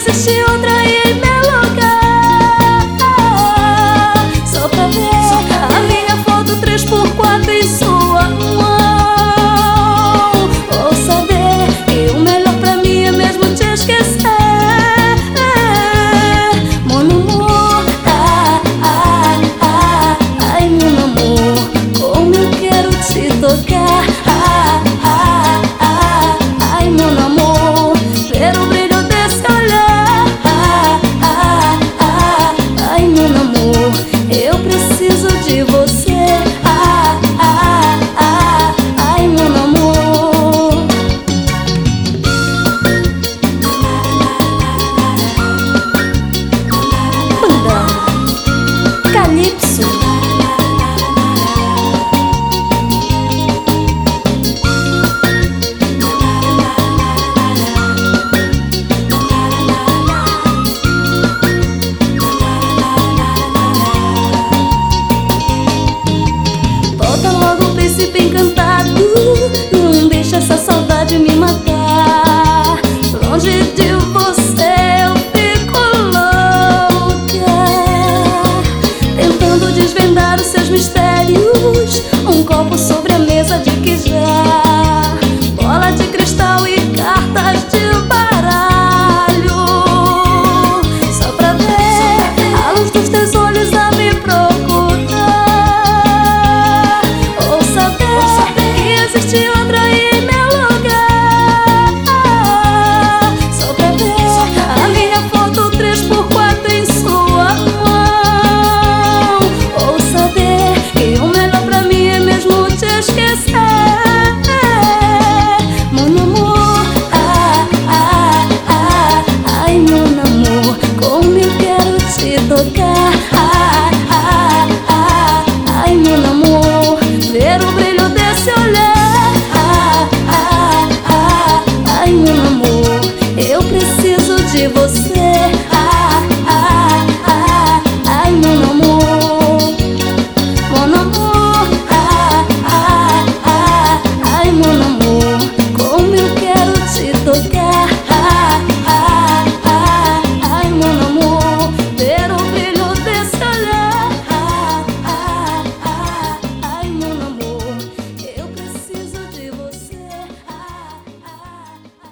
existe outra aí em meu lugar. Só pra ver a minha foto 3x4 em sua mão. Ou saber que o melhor pra mim é mesmo te esquecer. Mon amor, ai mon amor, como eu quero te tocar. Ai mon amor, ver o brilho desse olhar. Ai mon amor, eu preciso de você. Ai mon amor. Banda Calypso. Volta logo, príncipe encantado, não deixa essa saudade me matar. Longe de você eu fico louca, tentando desvendar os seus mistérios. Um copo sobre a mesa de que já, bola de cristal e cartas de baralho. Só pra ver a luz dos teus olhos a me procurar. Ou saber que existe outra aí em meu lugar. Só pra ver a minha foto 3x4 em sua mão. Ou saber que o melhor pra mim é mesmo te esquecer. Mon amor, ai mon amor, como eu quero